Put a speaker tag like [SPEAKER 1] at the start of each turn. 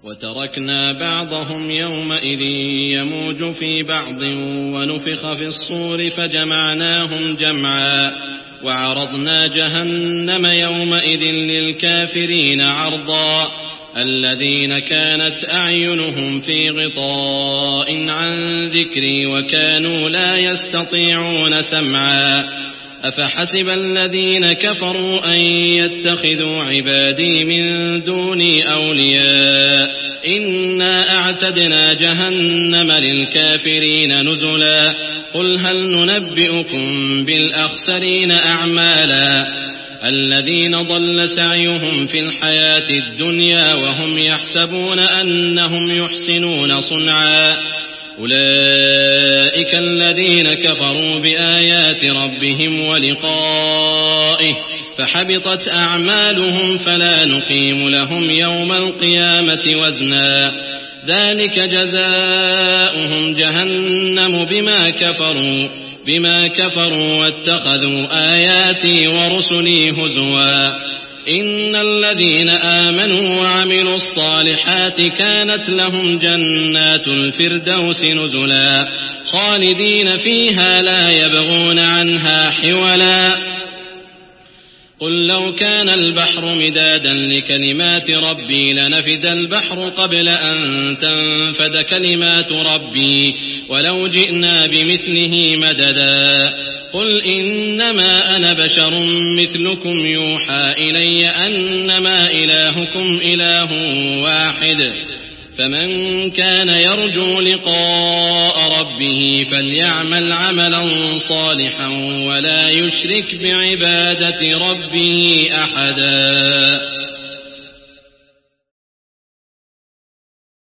[SPEAKER 1] وتركنا بعضهم يومئذ يموج في بعض ونفخ في الصور فجمعناهم جمعا وعرضنا جهنم يومئذ للكافرين عرضا الذين كانت أعينهم في غطاء عن ذكري وكانوا لا يستطيعون سمعا أفحسب الذين كفروا أن يتخذوا عبادي من دوني أولياء إنا أعتدنا جهنم للكافرين نزلا قل هل ننبئكم بالأخسرين أعمالا الذين ضل سعيهم في الحياة الدنيا وهم يحسبون أنهم يحسنون صنعا أولئك الذين كفروا بآيات ربهم ولقائه فحبطت أعمالهم فلا نقيم لهم يوم القيامة وزنا ذلك جزاؤهم جهنم بما كفروا واتخذوا آياتي ورسلي هزوا إن الذين آمنوا وعملوا الصالحات كانت لهم جنات الفردوس نزلا خالدين فيها لا يبغون عنها حولا قل لو كان البحر مدادا لكلمات ربي لنفد البحر قبل أن تنفد كلمات ربي ولو جئنا بمثله مددا قل إنما أنا بشر مثلكم يوحى إلي أنما إلهكم إله واحد فمن كان يرجو لقاء ربه فليعمل عملا صالحا ولا يشرك بعبادة ربه أحدا.